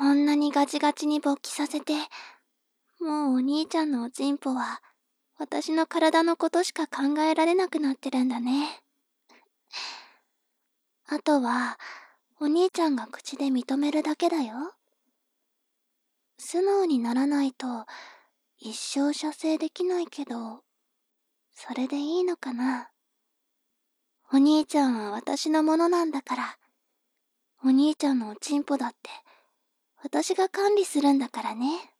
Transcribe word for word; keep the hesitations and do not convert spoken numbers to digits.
こんなにガチガチに勃起させて、もうお兄ちゃんのおちんぽは、私の体のことしか考えられなくなってるんだね。あとは、お兄ちゃんが口で認めるだけだよ。素直にならないと、一生射精できないけど、それでいいのかな。お兄ちゃんは私のものなんだから、お兄ちゃんのおちんぽだって、私が管理するんだからね。